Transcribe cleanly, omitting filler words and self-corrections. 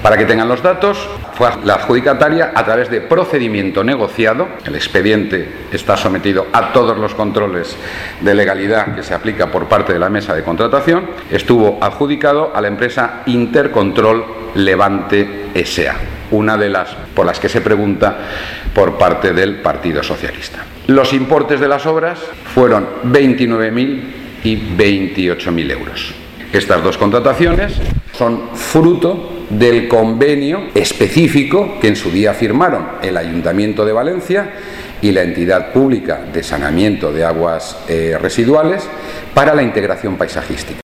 Para que tengan los datos, fue la adjudicataria a través de procedimiento negociado. El expediente está sometido a todos los controles de legalidad que se aplica por parte de la mesa de contratación. Estuvo adjudicado a la empresa Intercontrol Levante S.A., una de las por las que se pregunta por parte del Partido Socialista. Los importes de las obras fueron 29.000 y 28.000 euros. Estas dos contrataciones son fruto del convenio específico que en su día firmaron el Ayuntamiento de Valencia y la entidad pública de saneamiento de aguas residuales para la integración paisajística.